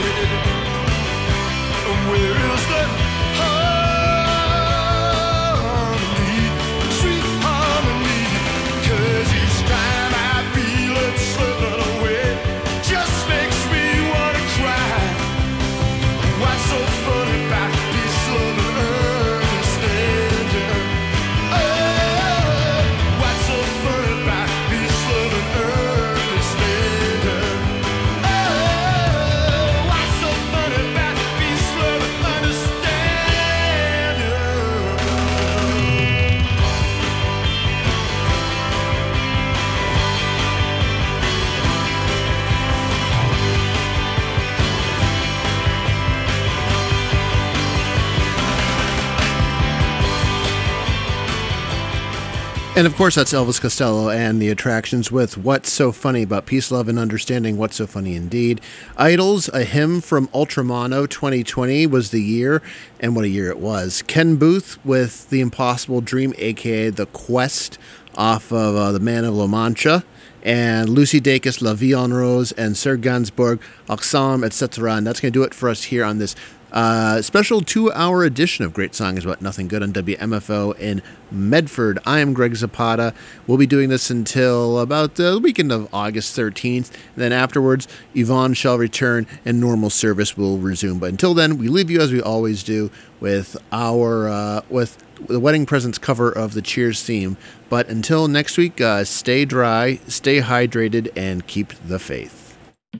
Where is the harmony, sweet harmony? 'Cause each time I feel it slipping away, just makes me wanna cry. What's so funny about peace, love, and understanding? Oh, what's so funny about peace, love, and understanding? Oh, what's so funny about peace, love, and understanding? And of course, that's Elvis Costello and the Attractions with What's So Funny About Peace, Love, and Understanding. What's So Funny Indeed. Idols, a hymn from Ultramono 2020 was the year, and what a year it was. Ken Booth with The Impossible Dream, a.k.a. The Quest, off of The Man of La Mancha. And Lucy Dacus, La Vie en Rose, and Serge Gainsbourg, Oxam, etc. And that's going to do it for us here on this special 2-hour edition of Great Songs About Nothing Good on WMFO in Medford. I am Greg Zapata. We'll be doing this until about the weekend of August 13th. And then afterwards, Yvonne shall return and normal service will resume. But until then, we leave you as we always do with our with the Wedding Presents cover of the Cheers theme. But until next week, stay dry, stay hydrated, and keep the faith.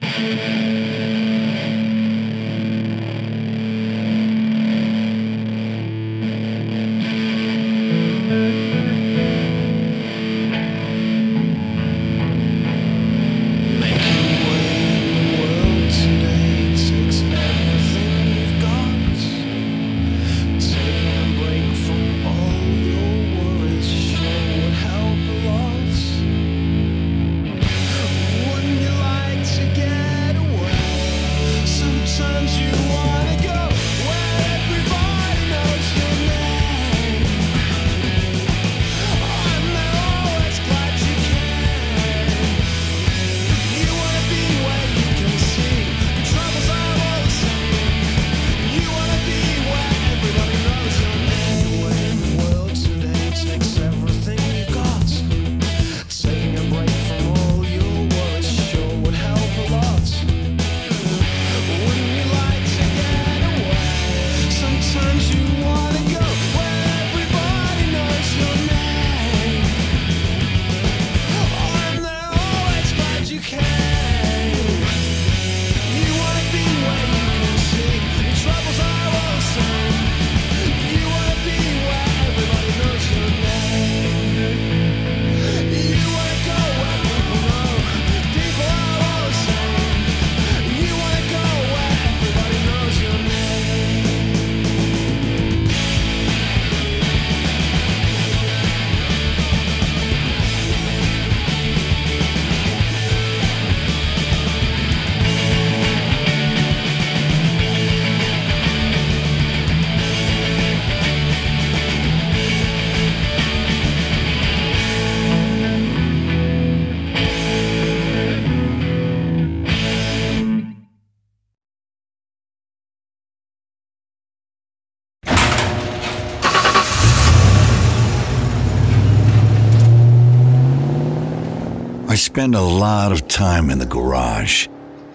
I spend a lot of time in the garage,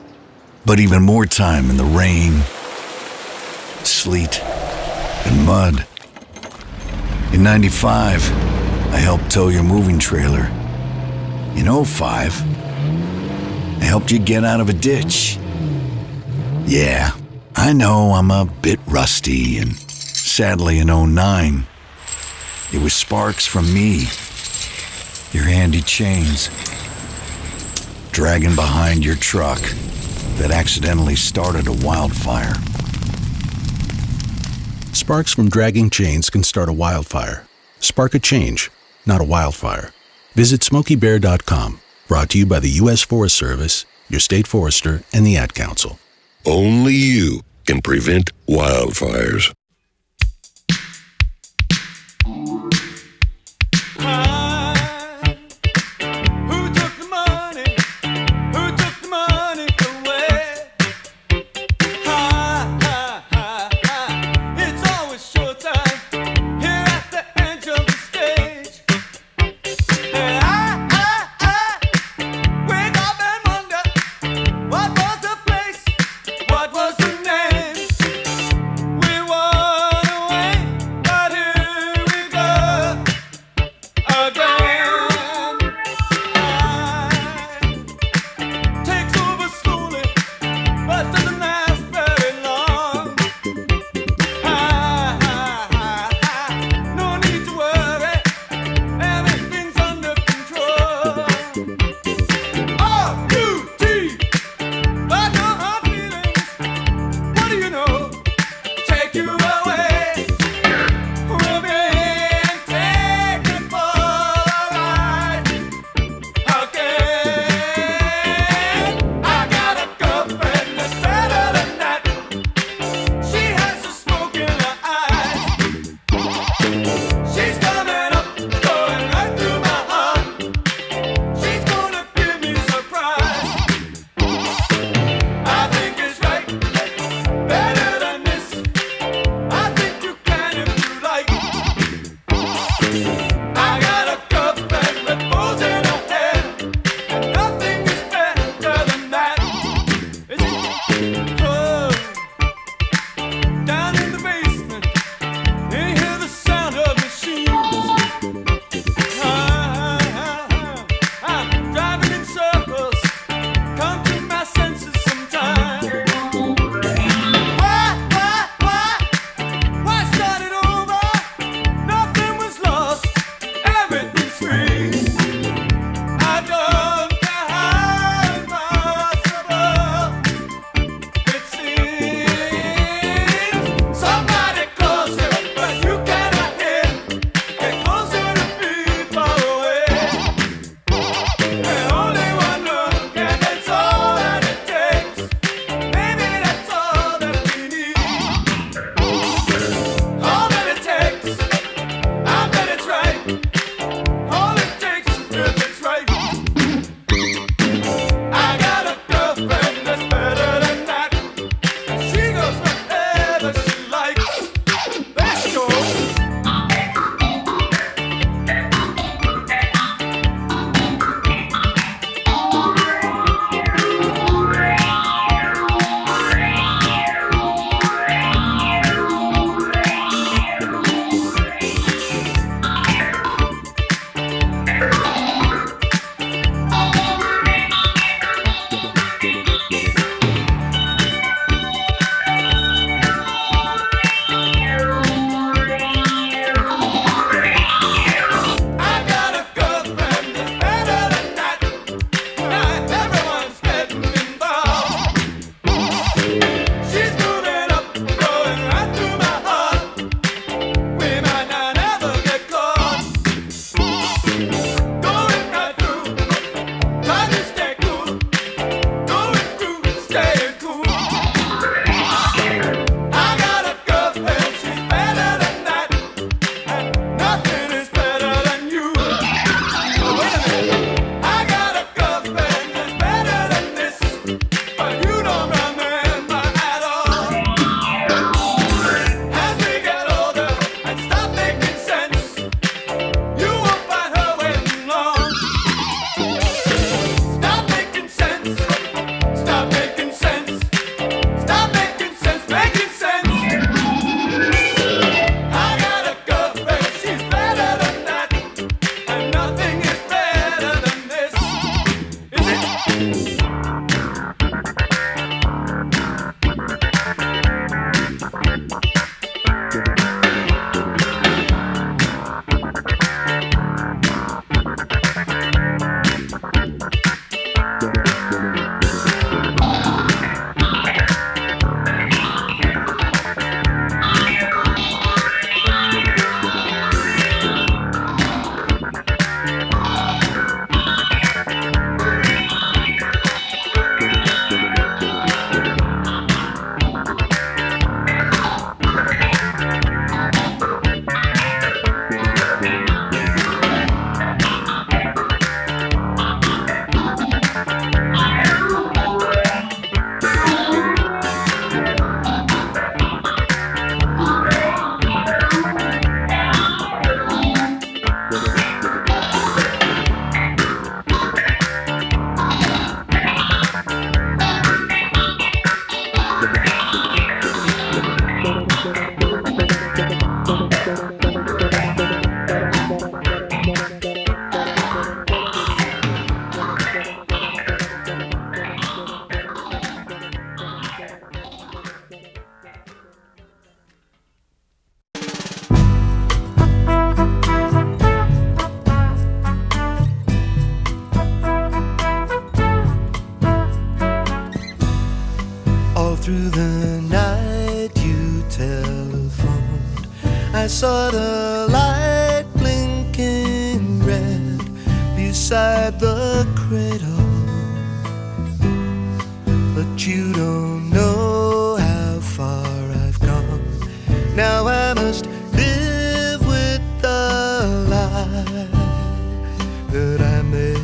but even more time in the rain, sleet, and mud. In '95, I helped tow your moving trailer. In '05, I helped you get out of a ditch. Yeah, I know I'm a bit rusty, and sadly in '09, it was sparks from me, your handy chains, dragging behind your truck that accidentally started a wildfire. Sparks from dragging chains can start a wildfire. Spark a change, not a wildfire. Visit SmokeyBear.com. Brought to you by the U.S. Forest Service, your state forester, and the Ad Council. Only you can prevent wildfires. Who took the money away? through the night you telephoned, I saw the light blinking red beside the cradle. But you don't know how far I've gone. Now I must live with the lie that I made.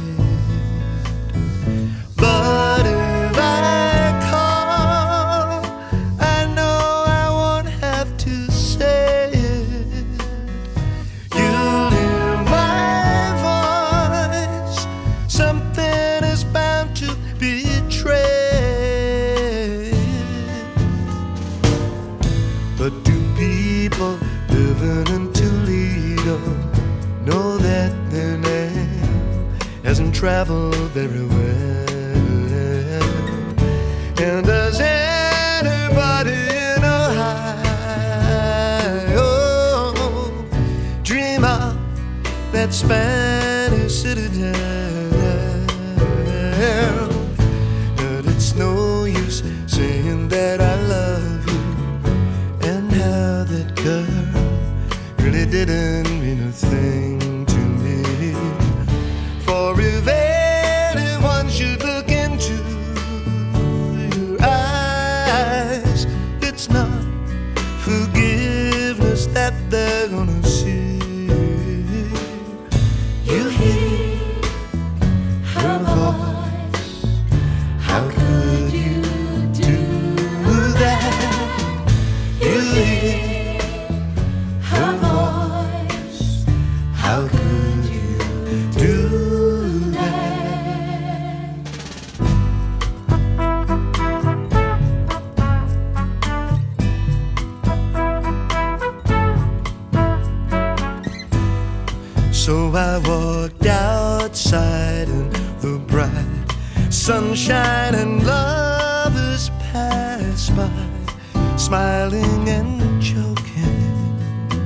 But if I call, I know I won't have to say it. You'll hear my voice. Something is bound to betray. But do people living in Toledo know that their name hasn't traveled very well? And does anybody in Ohio dream of that Spanish citadel? But it's no use saying that I love you, and how that girl really didn't mean a thing to me. For if anyone should look into your eyes, it's not forgiveness that they're gonna see. You hear her voice. How could you do that? You hear her voice. How could you do that? So I walked outside in the bright sunshine, and lovers passed by, smiling and joking.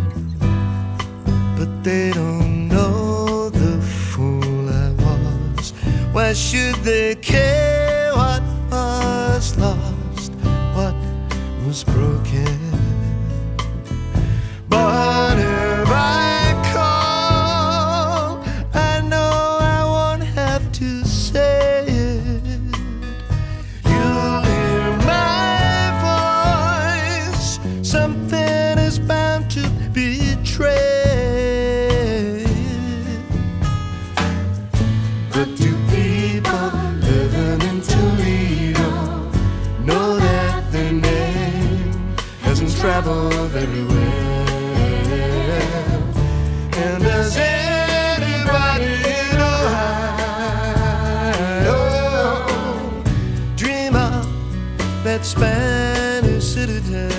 But they don't know the fool I was. Why should they care what was lost, what was broken? But if I call, I know I won't have to say it. You'll hear my voice. Something is bound to betray. But do people living in Toledo know that their name hasn't traveled very well? And does anybody in Ohio dream of that Spanish citadel?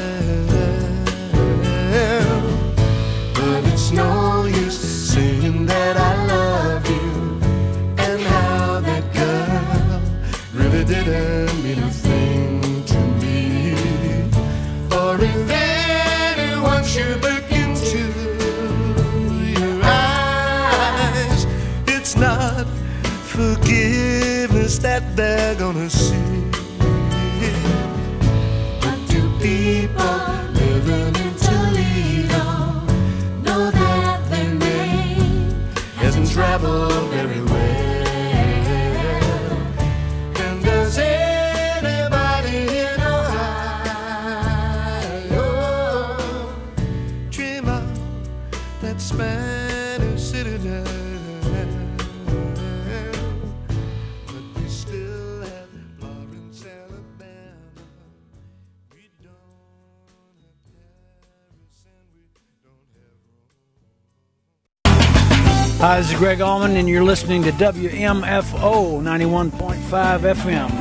But it's no use saying that I love you, and how that girl really didn't mean a thing to me. Or if anyone should look into your eyes, it's not forgiveness that they're gonna see. But do people living in Toledo know that their name hasn't traveled very well? And does anybody in Ohio dream of that Spanish citadel? But we still have Lawrence, Alabama. We don't have Paris, and we don't have Rome. Hi, this is Greg Allman, and you're listening to WMFO 91.5 FM.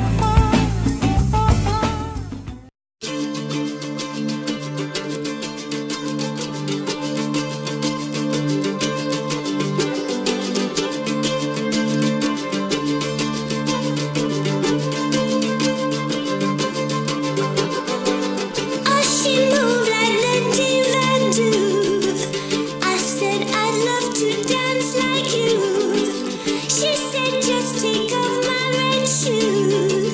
Oh, she moved like Lindy Van do. I said I'd love to dance like you. She said just take off my red shoes.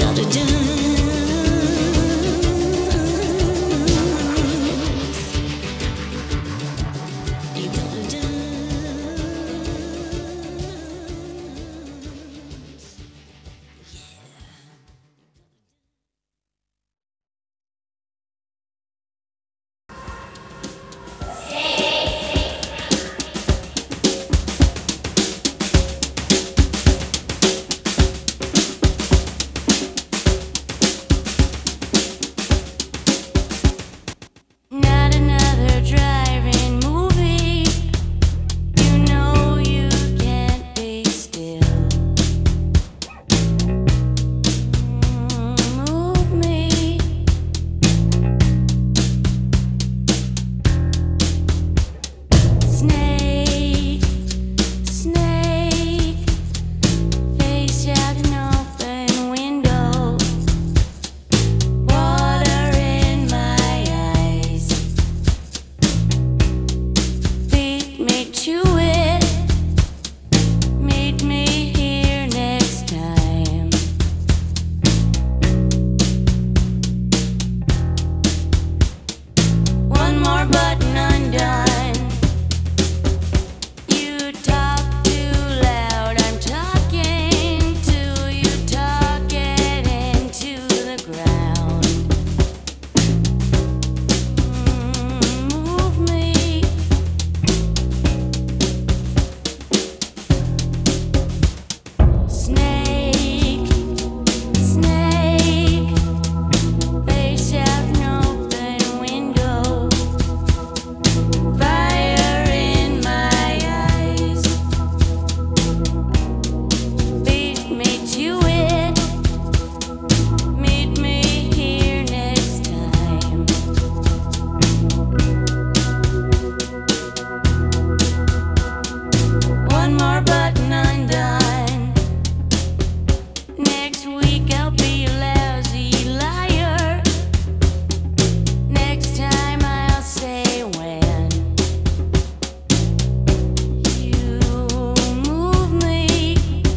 gotta dance. You gotta dance. Not another driving movie. You know you can't be still. Move me. Snake, snake, face out an open window. Water in my eyes. Beat me to it. Meet me here next time. One more button undone. You talk too loud. I'm talking to you. Talking into the ground. Move me. Snake, snake, face out an open window. Fire in my eyes. Beat me to it. Meet me here next time. One more button undone. Next week I'll be a lousy liar. Next time I'll say when. You move me.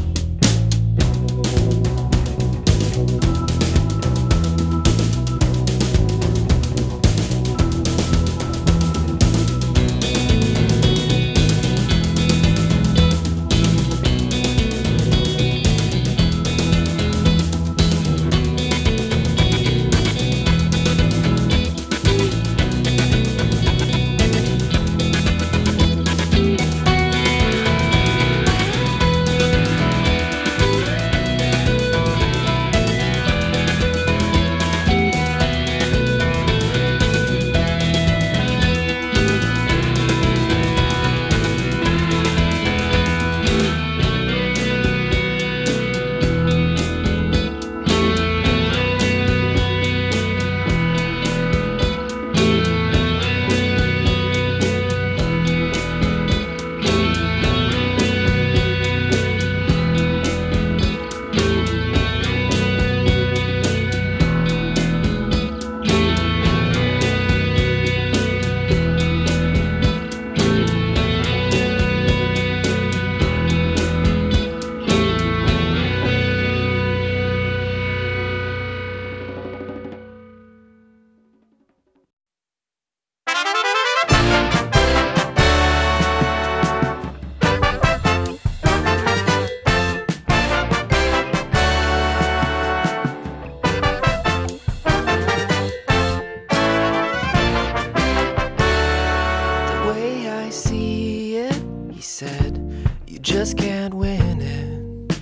The way I see it, he said, you just can't win it.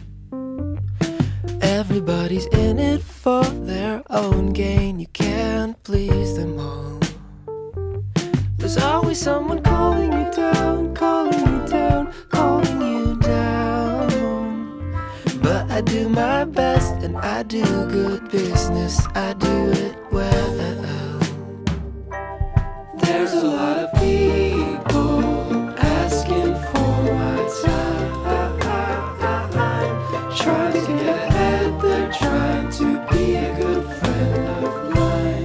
Everybody's in it for their own gain. You can't please them all. There's always someone calling you down, calling you down, calling you down. But I do my best and I do good business. I do it well. There's a lot of people asking for my time, trying to get ahead. They're trying to be a good friend of mine.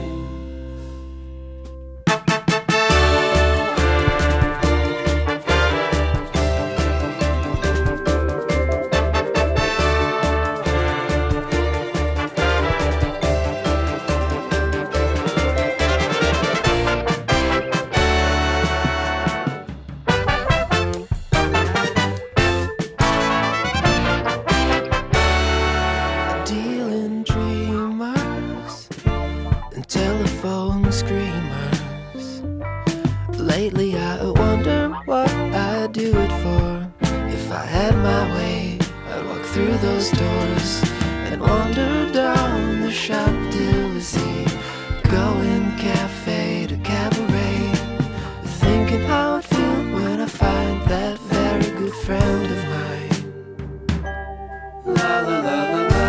closed doors and wander down the Champs-Élysées, going cafe to cabaret, thinking how I'd feel when I find that very good friend of mine. La la la la la.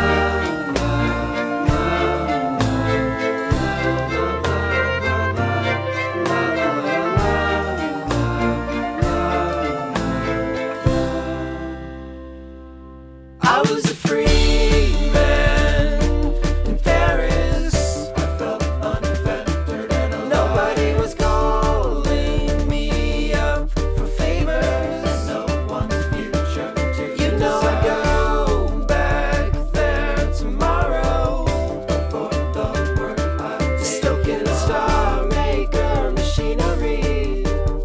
I was a free man in Paris. I felt unfettered and alone. Nobody was calling me up for favors, and no one's future to you know I'd go back there tomorrow for the work I've taken. Stoking a star maker machinery.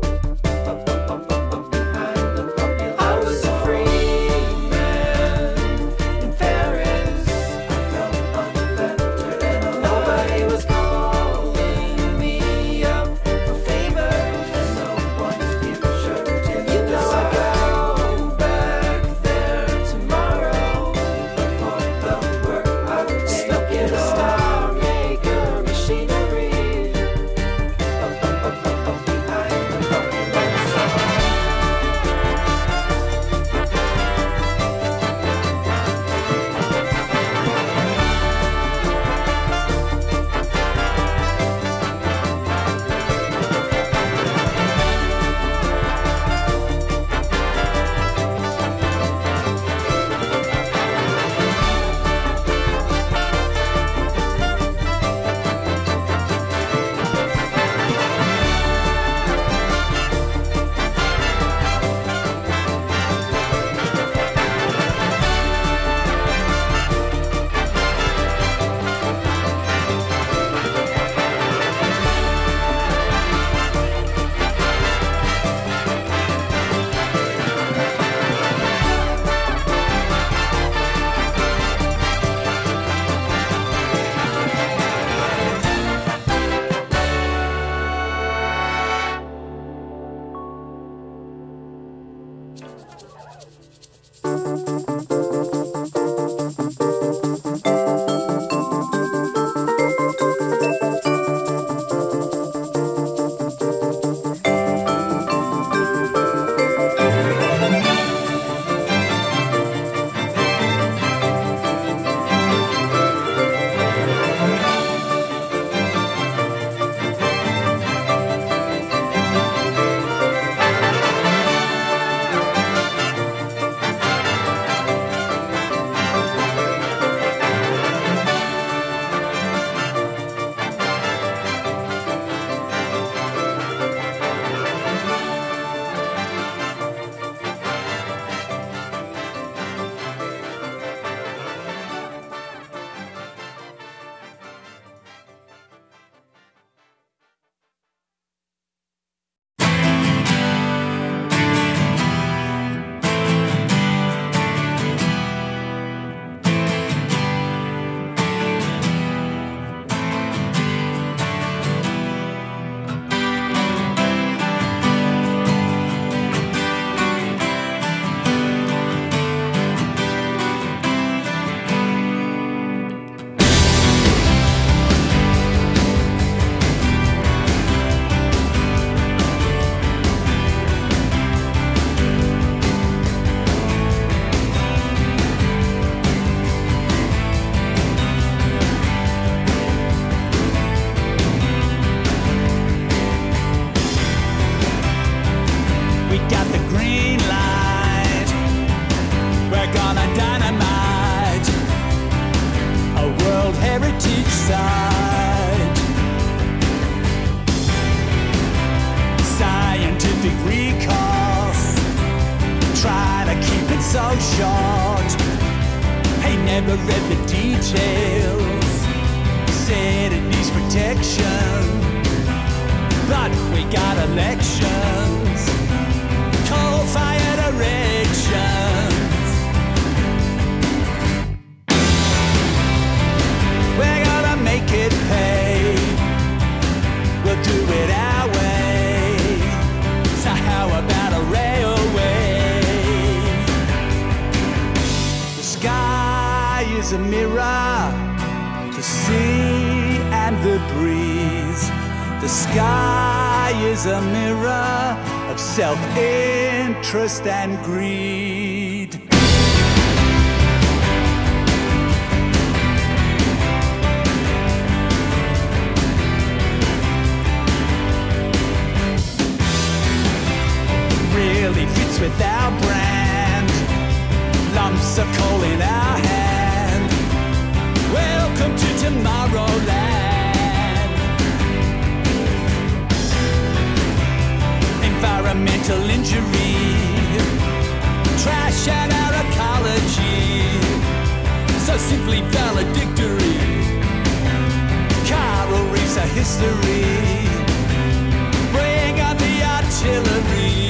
I was a free man in Paris. I felt unfettered and alone. Nobody was calling me up for favors, and no one's future to you know I'd go back there tomorrow for the work I've taken. Stuck in a star maker machinery behind the puppy lights. We got the green light. We're gonna dynamite a World Heritage Site. Scientific recourse, try to keep it so short. Hey, never read the details, said it needs protection, but we got elections, coal-fired erections. We're gonna make it pay, we'll do it our way. So how about a railway? The sky the breeze. The sky is a mirror of self-interest and greed. Really fits with our brand. Lumps of coal in our hand. Welcome to Tomorrowland. Environmental injury, trash and our ecology, so simply valedictory. Coral reefs are history. Bring on the artillery.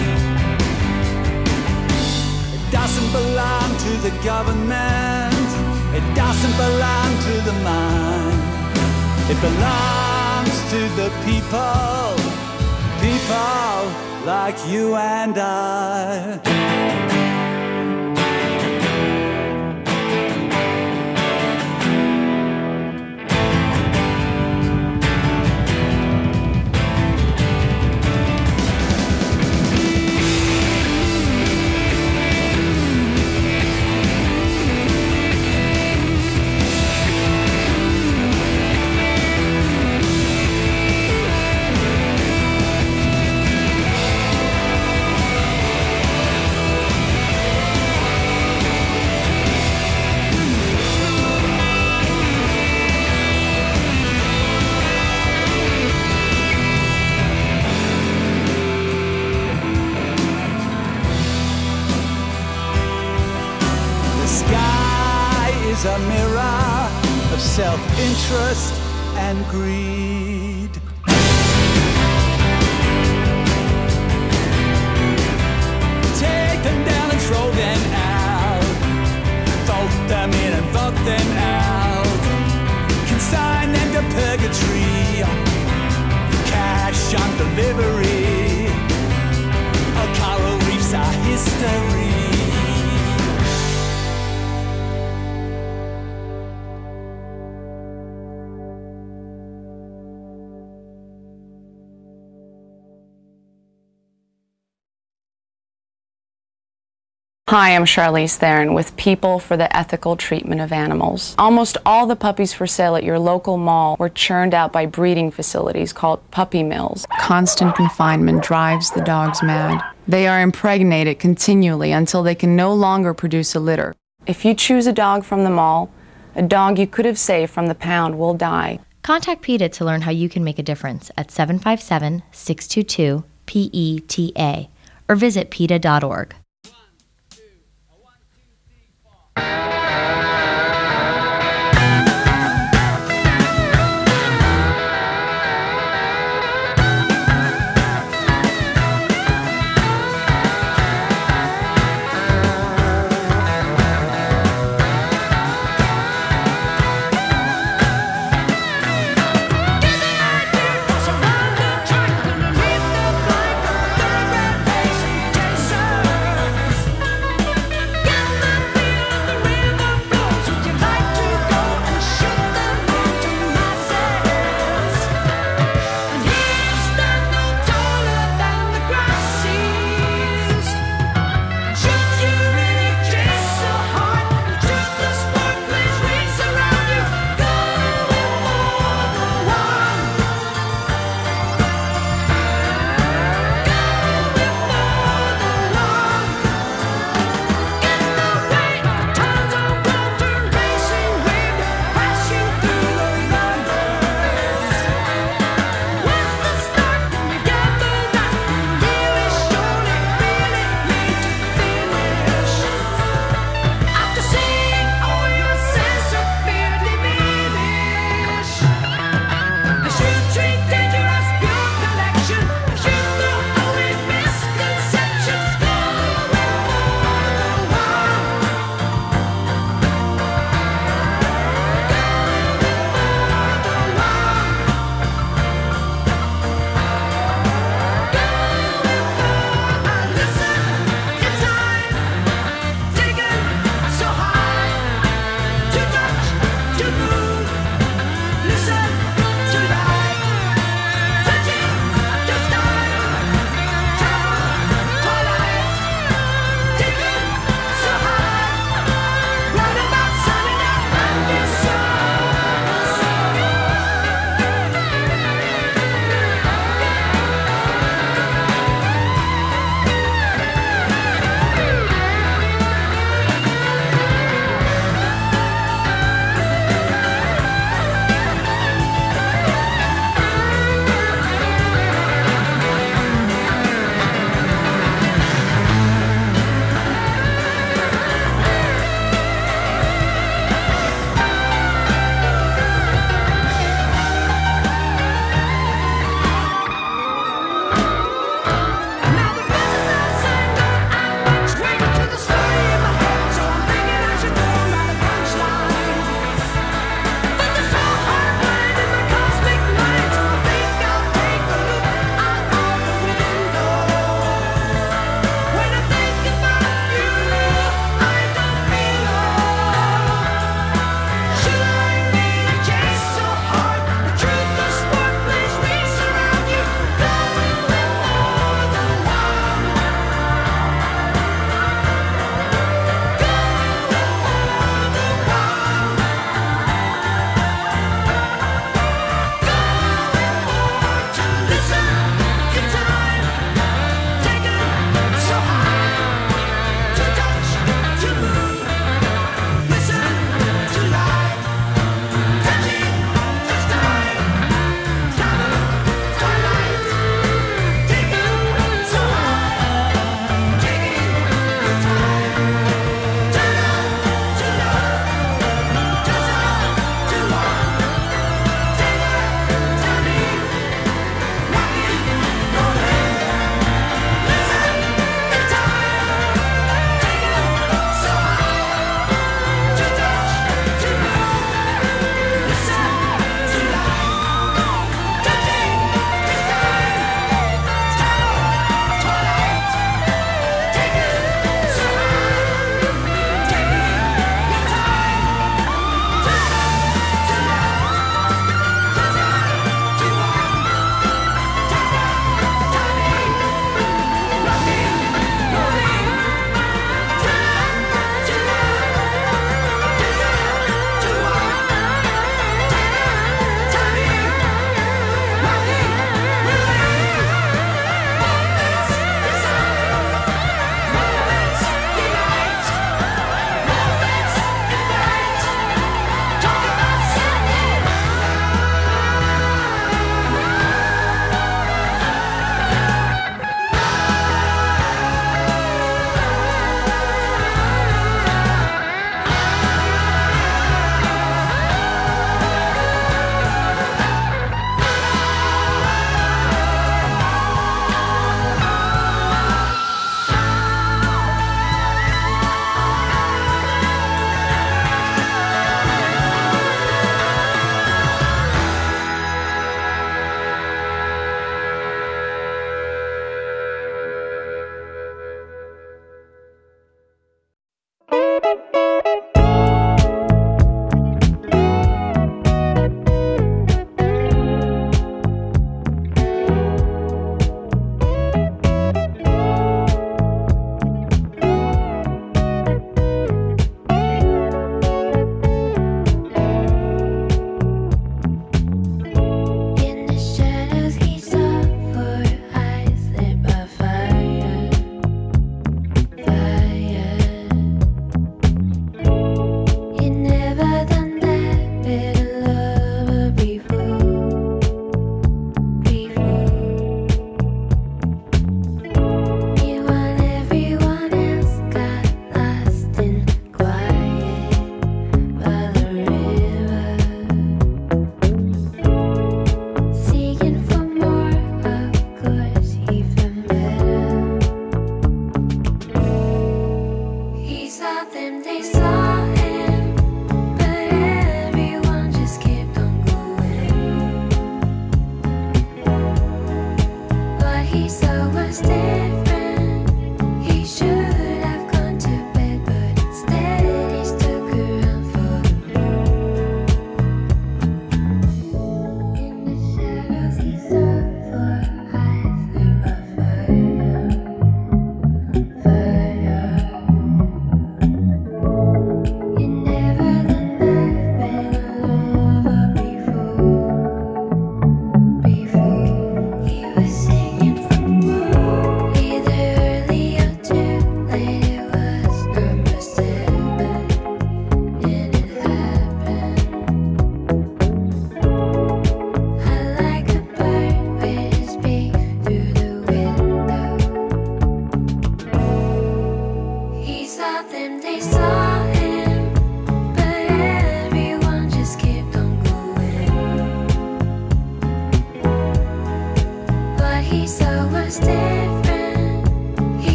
Doesn't belong to the government. It doesn't belong to the mind. It belongs to the people. People like you and I. A mirror of self-interest and greed. Take them down and throw them out. Vote them in and vote them out. Consign them to purgatory. Cash on delivery. Our coral reefs are history. Hi, I'm Charlize Theron with People for the Ethical Treatment of Animals. Almost all the puppies for sale at your local mall were churned out by breeding facilities called puppy mills. Constant confinement drives the dogs mad. They are impregnated continually until they can no longer produce a litter. If you choose a dog from the mall, a dog you could have saved from the pound will die. Contact PETA to learn how you can make a difference at 757-622-PETA or visit PETA.org.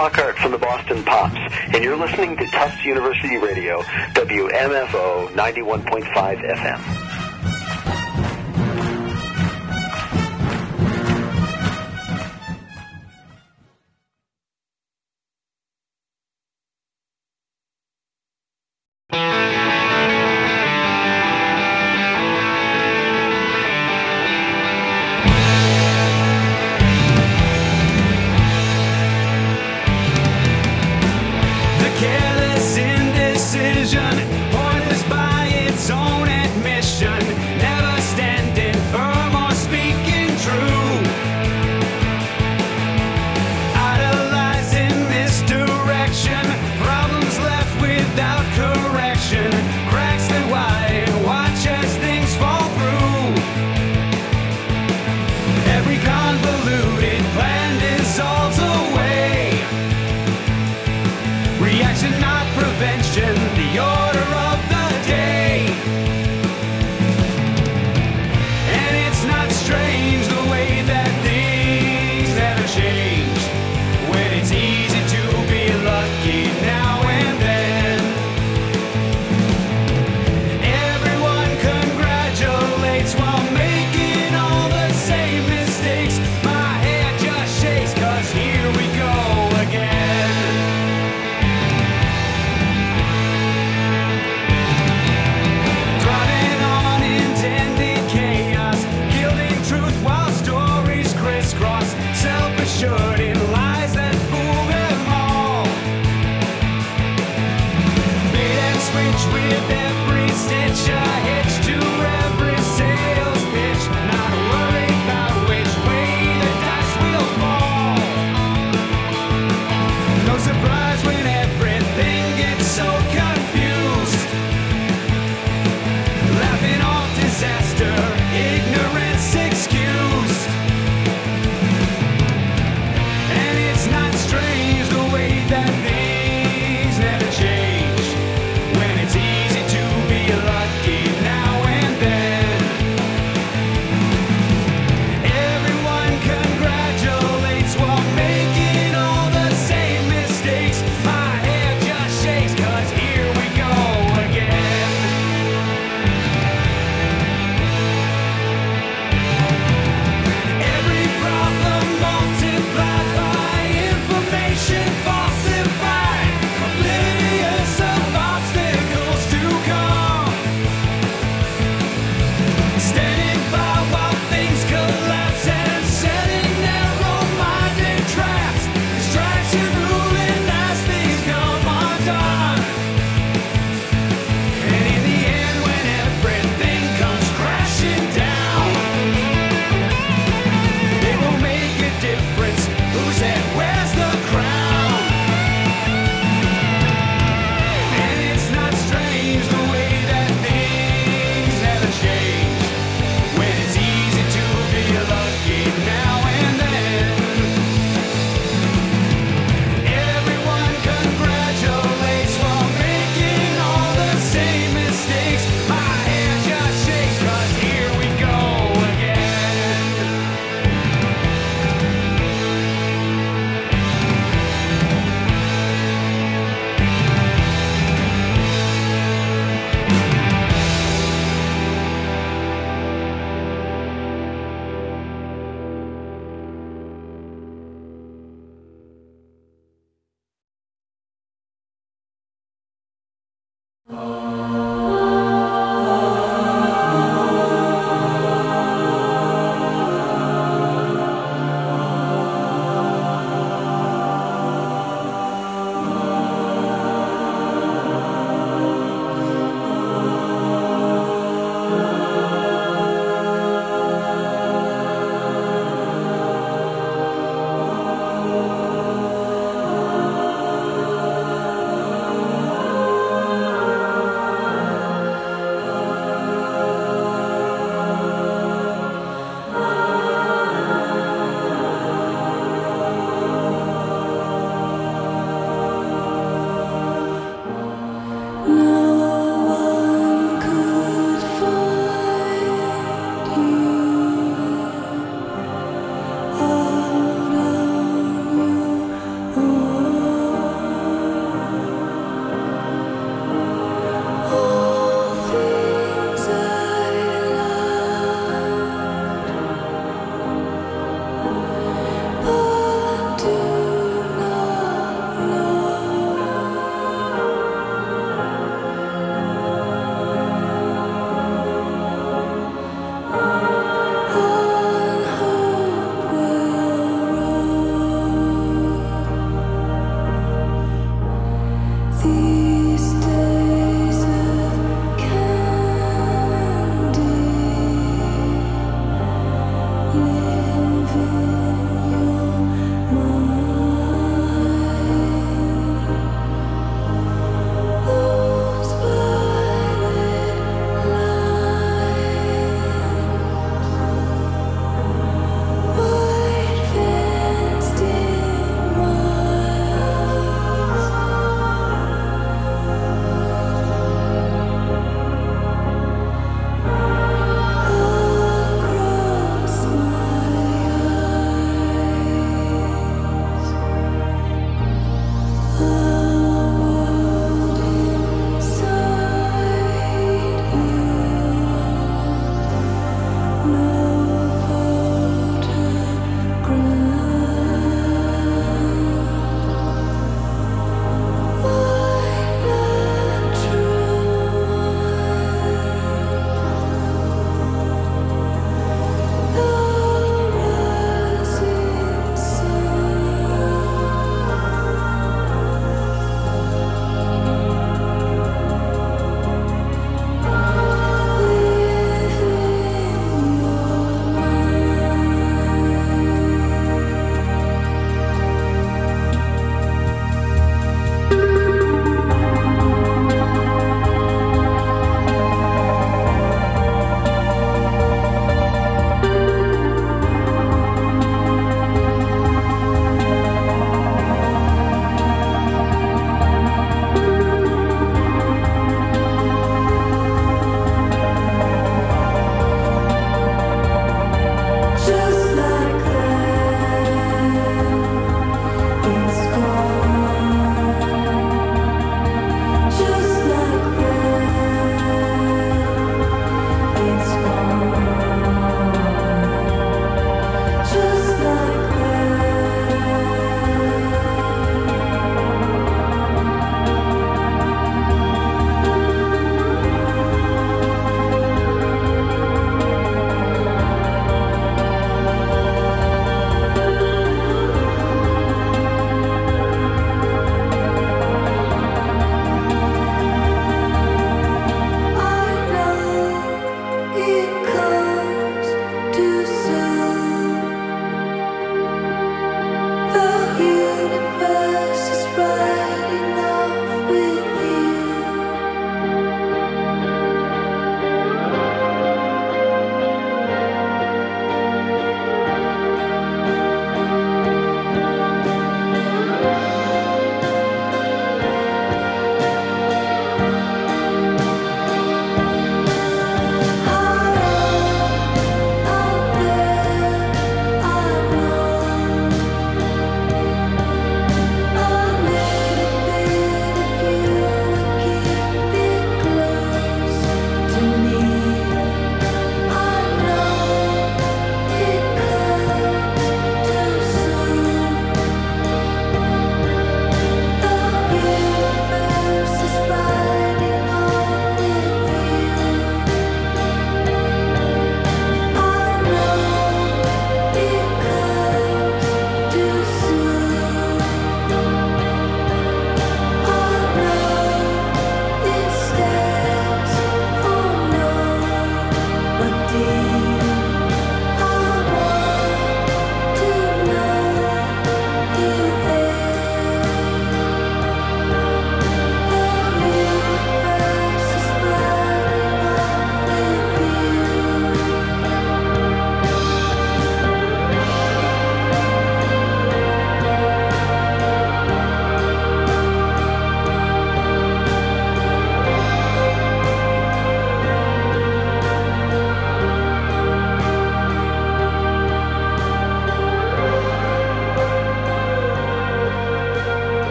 Flockhart from the Boston Pops, and you're listening to Tufts University Radio, WMFO 91.5 FM. Careless indecision, pointless by its own admission.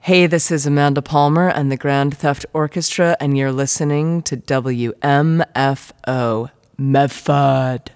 Hey, this is Amanda Palmer and the Grand Theft Orchestra, and you're listening to WMFO. Method.